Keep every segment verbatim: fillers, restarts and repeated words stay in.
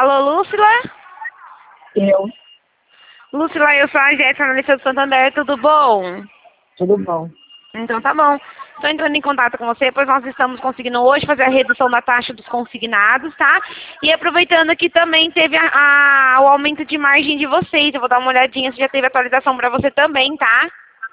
Alô, Lúcila? Eu. Lúcila, eu sou a Jéssica, analista do Santander, tudo bom? Tudo bom. Então tá bom. Estou entrando em contato com você, pois nós estamos conseguindo hoje fazer a redução da taxa dos consignados, tá? E aproveitando que também teve a, a- o aumento de margem de vocês, eu vou dar uma olhadinha se já teve atualização para você também, tá?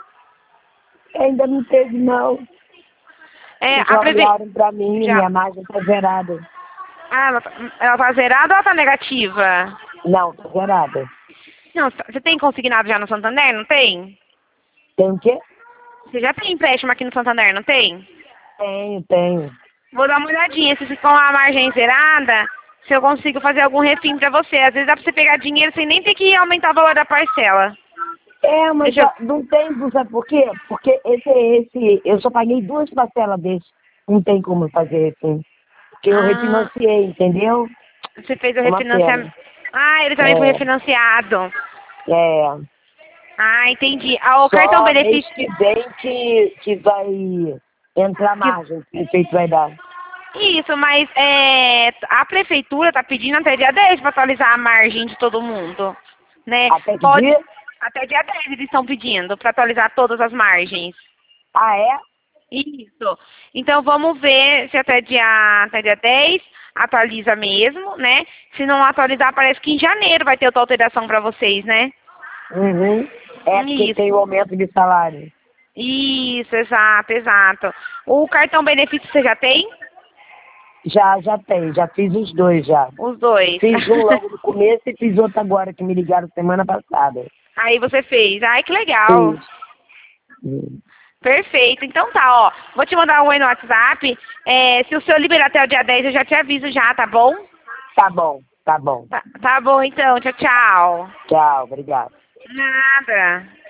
Ainda não teve, não. É, Já aprove... olharam pra mim, já... minha margem tá zerada. Ah, ela, tá- ela tá zerada ou ela tá negativa? Não, tá zerada. Não, você tem consignado já no Santander, não tem? Tem o quê? Você já tem empréstimo aqui no Santander, não tem? Tenho, tenho. Vou dar uma olhadinha se com a margem zerada, se eu consigo fazer algum refim pra você. Às vezes dá pra você pegar dinheiro sem nem ter que aumentar o valor da parcela. É, mas Deixa eu... já não tem, sabe por quê? Porque esse, esse, eu só paguei duas parcelas desse. Não tem como fazer assim. Porque eu Ah, refinanciei, entendeu? você fez o É uma refinanciamento. pena. Ah, ele também foi É, refinanciado. é. Ah, entendi. Ah, o cartão Só mês benefício... que vem que, que vai entrar que- margem, que o prefeito vai dar. Isso, mas é, a prefeitura tá pedindo até dia dez para atualizar a margem de todo mundo, né? Até que Pode... dia? Até dia dez eles estão pedindo para atualizar todas as margens. Ah, é? Isso. Então vamos ver se até dia, até dia dez atualiza mesmo, né? Se não atualizar, parece que em janeiro vai ter outra alteração para vocês, né? Uhum. É porque tem Isso. o aumento de salário. Isso, exato, exato. O cartão benefício você já tem? Já, já tem, já fiz os dois já. Os dois. Fiz um logo no começo e fiz outro agora, que me ligaram semana passada. Aí você fez. Ai, que legal. Fiz. Hum. Perfeito. Então tá, ó. Vou te mandar um oi no WhatsApp. É, se o senhor liberar até o dia dez, eu já te aviso já, tá bom? Tá bom, tá bom. Tá, tá bom, então. Tchau, tchau. Tchau, obrigado. Nada.